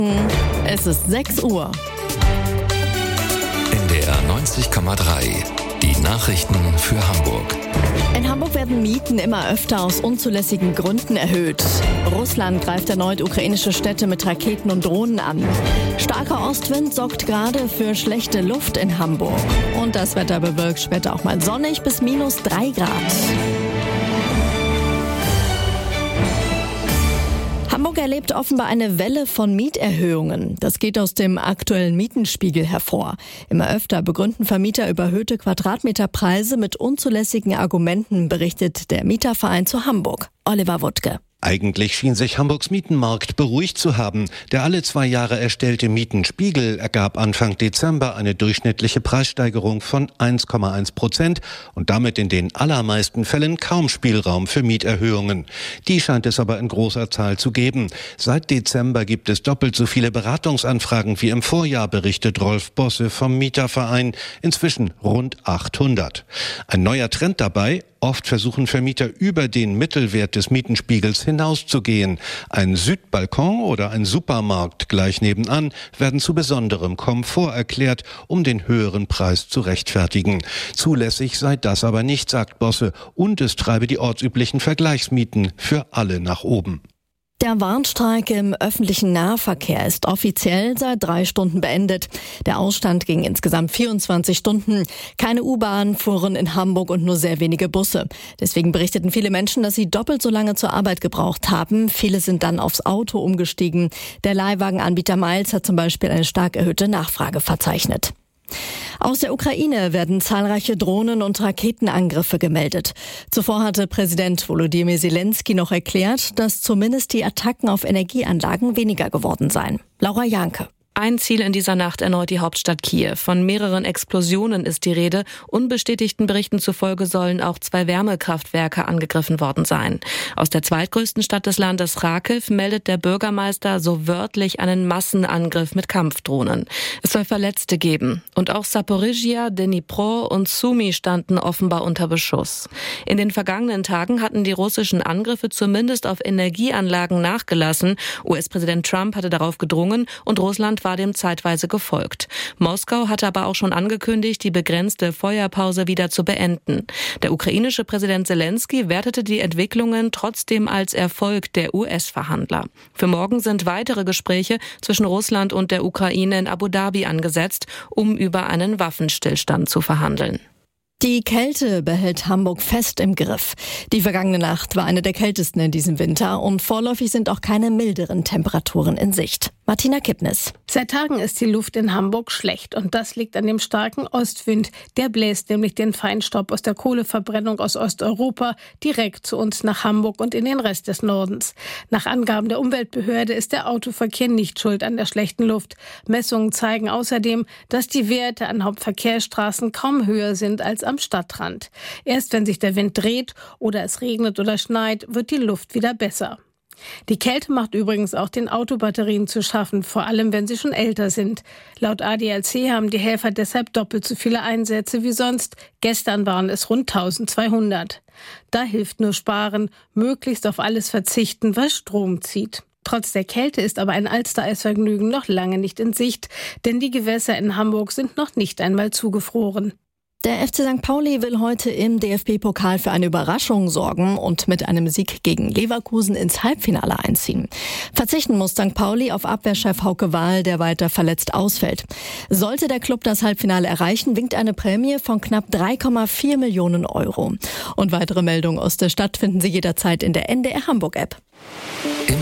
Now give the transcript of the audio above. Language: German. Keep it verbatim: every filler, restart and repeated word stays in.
Es ist sechs Uhr. N D R neunzig Komma drei. Die Nachrichten für Hamburg. In Hamburg werden Mieten immer öfter aus unzulässigen Gründen erhöht. Russland greift erneut ukrainische Städte mit Raketen und Drohnen an. Starker Ostwind sorgt gerade für schlechte Luft in Hamburg. Und das Wetter bewölkt später auch mal sonnig bis minus drei Grad. Hamburg erlebt offenbar eine Welle von Mieterhöhungen. Das geht aus dem aktuellen Mietenspiegel hervor. Immer öfter begründen Vermieter überhöhte Quadratmeterpreise mit unzulässigen Argumenten, berichtet der Mieterverein zu Hamburg. Oliver Wuttke. Eigentlich schien sich Hamburgs Mietenmarkt beruhigt zu haben. Der alle zwei Jahre erstellte Mietenspiegel ergab Anfang Dezember eine durchschnittliche Preissteigerung von eins Komma eins Prozent und damit in den allermeisten Fällen kaum Spielraum für Mieterhöhungen. Die scheint es aber in großer Zahl zu geben. Seit Dezember gibt es doppelt so viele Beratungsanfragen wie im Vorjahr, berichtet Rolf Bosse vom Mieterverein. Inzwischen rund achthundert. Ein neuer Trend dabei: oft versuchen Vermieter über den Mittelwert des Mietenspiegels hinauszugehen. Ein Südbalkon oder ein Supermarkt gleich nebenan werden zu besonderem Komfort erklärt, um den höheren Preis zu rechtfertigen. Zulässig sei das aber nicht, sagt Bosse, und es treibe die ortsüblichen Vergleichsmieten für alle nach oben. Der Warnstreik im öffentlichen Nahverkehr ist offiziell seit drei Stunden beendet. Der Ausstand ging insgesamt vierundzwanzig Stunden. Keine U-Bahn fuhren in Hamburg und nur sehr wenige Busse. Deswegen berichteten viele Menschen, dass sie doppelt so lange zur Arbeit gebraucht haben. Viele sind dann aufs Auto umgestiegen. Der Leihwagenanbieter Miles hat zum Beispiel eine stark erhöhte Nachfrage verzeichnet. Aus der Ukraine werden zahlreiche Drohnen- und Raketenangriffe gemeldet. Zuvor hatte Präsident Volodymyr Zelensky noch erklärt, dass zumindest die Attacken auf Energieanlagen weniger geworden seien. Laura Janke. Ein Ziel in dieser Nacht erneut die Hauptstadt Kiew. Von mehreren Explosionen ist die Rede. Unbestätigten Berichten zufolge sollen auch zwei Wärmekraftwerke angegriffen worden sein. Aus der zweitgrößten Stadt des Landes, Kharkiv, meldet der Bürgermeister so wörtlich einen Massenangriff mit Kampfdrohnen. Es soll Verletzte geben. Und auch Saporizhia, Dnipro und Sumy standen offenbar unter Beschuss. In den vergangenen Tagen hatten die russischen Angriffe zumindest auf Energieanlagen nachgelassen. U S-Präsident Trump hatte darauf gedrungen und Russland war dem zeitweise gefolgt. Moskau hatte aber auch schon angekündigt, die begrenzte Feuerpause wieder zu beenden. Der ukrainische Präsident Zelensky wertete die Entwicklungen trotzdem als Erfolg der U S-Verhandler. Für morgen sind weitere Gespräche zwischen Russland und der Ukraine in Abu Dhabi angesetzt, um über einen Waffenstillstand zu verhandeln. Die Kälte behält Hamburg fest im Griff. Die vergangene Nacht war eine der kältesten in diesem Winter und vorläufig sind auch keine milderen Temperaturen in Sicht. Martina Kipnis. Seit Tagen ist die Luft in Hamburg schlecht und das liegt an dem starken Ostwind. Der bläst nämlich den Feinstaub aus der Kohleverbrennung aus Osteuropa direkt zu uns nach Hamburg und in den Rest des Nordens. Nach Angaben der Umweltbehörde ist der Autoverkehr nicht schuld an der schlechten Luft. Messungen zeigen außerdem, dass die Werte an Hauptverkehrsstraßen kaum höher sind als am Stadtrand. Erst wenn sich der Wind dreht oder es regnet oder schneit, wird die Luft wieder besser. Die Kälte macht übrigens auch den Autobatterien zu schaffen, vor allem wenn sie schon älter sind. Laut A D A C haben die Helfer deshalb doppelt so viele Einsätze wie sonst. Gestern waren es rund eintausendzweihundert. Da hilft nur Sparen, möglichst auf alles verzichten, was Strom zieht. Trotz der Kälte ist aber ein Alster-Eisvergnügen noch lange nicht in Sicht, denn die Gewässer in Hamburg sind noch nicht einmal zugefroren. Der F C Sankt Pauli will heute im D F B-Pokal für eine Überraschung sorgen und mit einem Sieg gegen Leverkusen ins Halbfinale einziehen. Verzichten muss Sankt Pauli auf Abwehrchef Hauke Wahl, der weiter verletzt ausfällt. Sollte der Club das Halbfinale erreichen, winkt eine Prämie von knapp drei Komma vier Millionen Euro. Und weitere Meldungen aus der Stadt finden Sie jederzeit in der N D R Hamburg App.